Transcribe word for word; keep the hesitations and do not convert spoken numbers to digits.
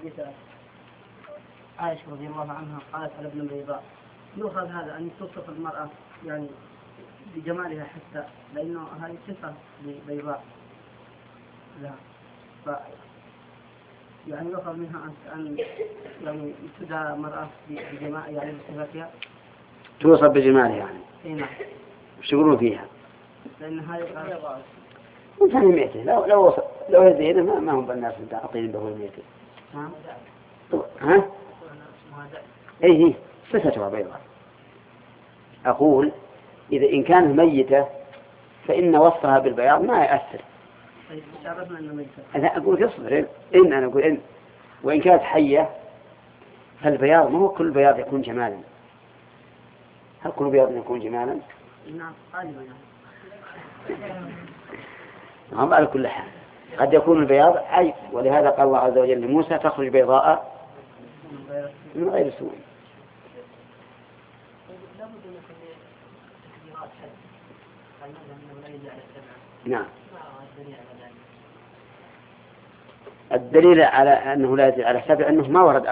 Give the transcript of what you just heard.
حديث عائشة رضي الله عنها قالت على ابن بيضاء، يؤخذ هذا أن توصف المرأة يعني بجمالها حتى، لأنه هذه صفة بيضاء لا ف يعني يؤخذ منها أن يعني تدعى مرأة بجمال يعني بصفتها توصف بجمالها يعني. إيه نعم. وش يقولون فيها؟ لأن هذه وثاني مئتين لو لو وصل لو هذين ما ما هم بالناس متعاطين به المئتين. نعم. ها؟ إيه إيه صفتها بيضاء. أقول إذا إن كانت ميتة فإن وصفها بالبياض ما يأثر. طيب عرفنا أنه ميتة. أنا أقول اصبر إن أنا أقول إن وإن كانت حية فالبياض ما هو كل بياض يكون جمالا. هل كل بياض يكون جمالا؟ نعم غالبا. هم على كل حال قد يكون البياض عيب، ولهذا قال الله عز وجل لموسى تخرج بيضاء من غير سوء. نعم. الدليل على أنه لا يزيد على سبع أنه ما ورد